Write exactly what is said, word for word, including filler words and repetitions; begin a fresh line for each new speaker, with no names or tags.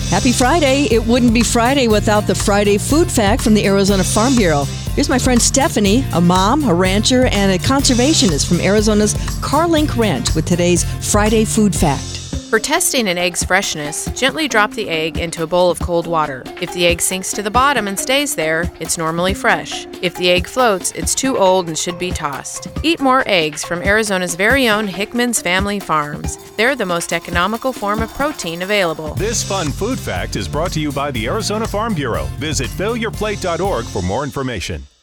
Happy Friday. It wouldn't be Friday without the Friday Food Fact from the Arizona Farm Bureau. Here's my friend Stephanie, a mom, a rancher, and a conservationist from Arizona's Carlink Ranch with today's Friday Food Fact.
For testing an egg's freshness, gently drop the egg into a bowl of cold water. If the egg sinks to the bottom and stays there, it's normally fresh. If the egg floats, it's too old and should be tossed. Eat more eggs from Arizona's very own Hickman's Family Farms. They're the most economical form of protein available.
This fun food fact is brought to you by the Arizona Farm Bureau. Visit fill your plate dot org for more information.